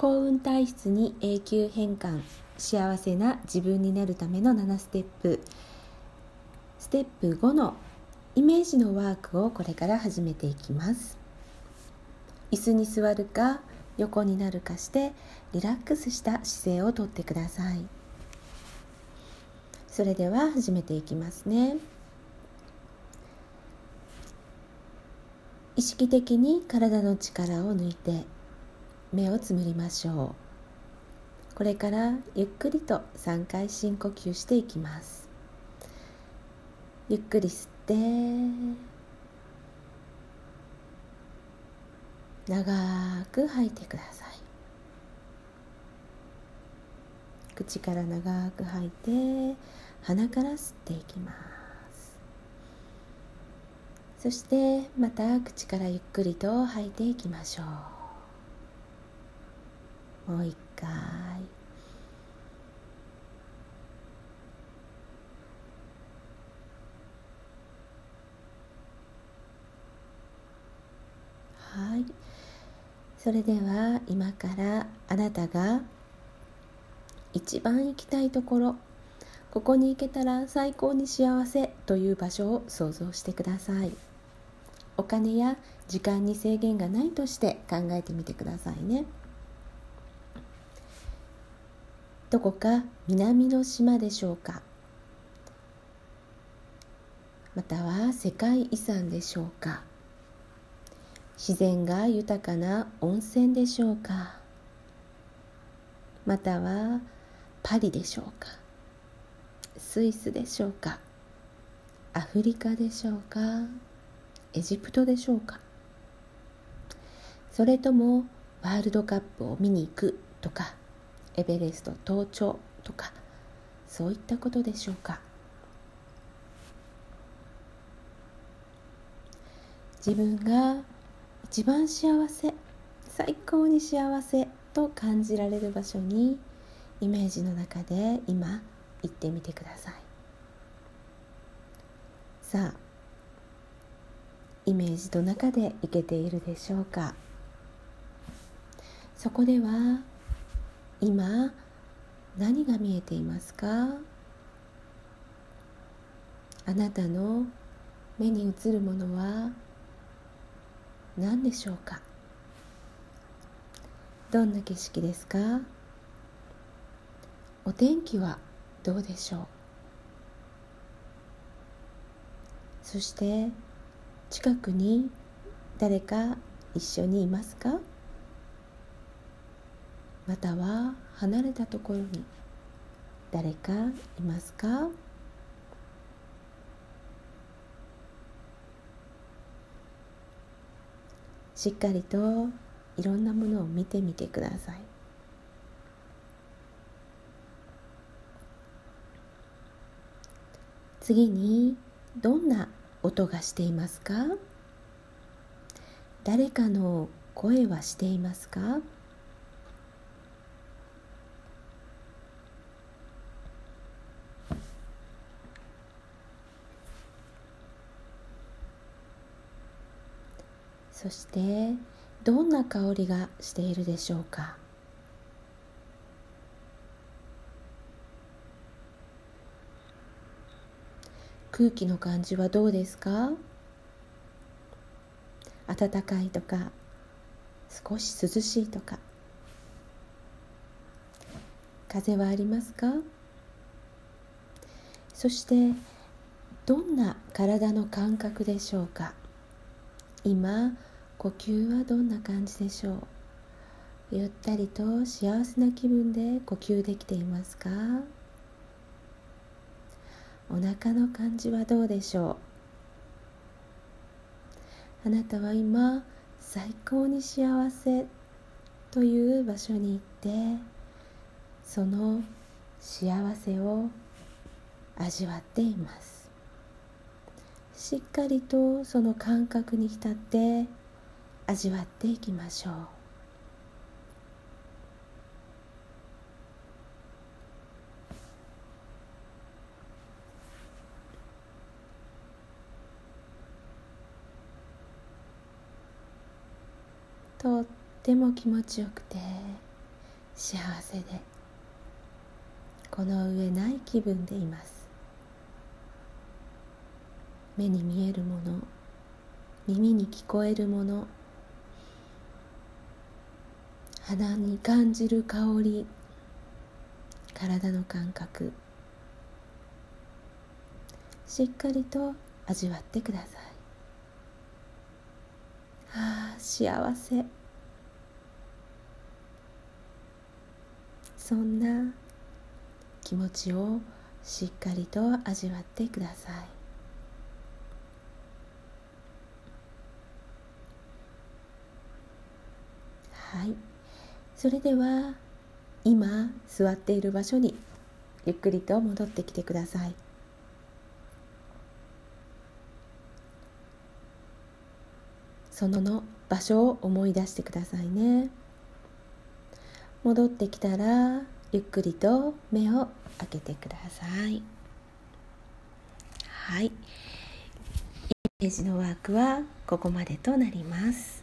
幸運体質に永久変換、幸せな自分になるための7ステップ。ステップ5のイメージのワークをこれから始めていきます。椅子に座るか横になるかしてリラックスした姿勢をとってください。それでは始めていきますね。意識的に体の力を抜いて目をつむりましょう。これからゆっくりと3回深呼吸していきます。ゆっくり吸って長く吐いてください。口から長く吐いて鼻から吸っていきます。そしてまた口からゆっくりと吐いていきましょう。もう一回。はい。それでは今からあなたが一番行きたいところ、ここに行けたら最高に幸せという場所を想像してください。お金や時間に制限がないとして考えてみてくださいね。どこか南の島でしょうか、または世界遺産でしょうか、自然が豊かな温泉でしょうか、またはパリでしょうか、スイスでしょうか、アフリカでしょうか、エジプトでしょうか、それともワールドカップを見に行くとか、エベレスト登頂とか、そういったことでしょうか。自分が一番幸せ、最高に幸せと感じられる場所にイメージの中で今行ってみてください。さあ、イメージの中で行けているでしょうか。そこでは今何が見えていますか？あなたの目に映るものは何でしょうか？どんな景色ですか？お天気はどうでしょう？そして近くに誰か一緒にいますか？または離れたところに誰かいますか？しっかりといろんなものを見てみてください。次にどんな音がしていますか？誰かの声はしていますか？そしてどんな香りがしているでしょうか？空気の感じはどうですか？暖かいとか少し涼しいとか、風はありますか？そしてどんな体の感覚でしょうか？今呼吸はどんな感じでしょう？ゆったりと幸せな気分で呼吸できていますか？お腹の感じはどうでしょう？あなたは今最高に幸せという場所に行って、その幸せを味わっています。しっかりとその感覚に浸って味わっていきましょう。とっても気持ちよくて幸せでこの上ない気分でいます。目に見えるもの、耳に聞こえるもの、鼻に感じる香り、体の感覚、しっかりと味わってください。幸せ。そんな気持ちをしっかりと味わってください。はい、それでは今座っている場所にゆっくりと戻ってきてください。その場所を思い出してくださいね。戻ってきたらゆっくりと目を開けてください。はい、イメージのワークはここまでとなります。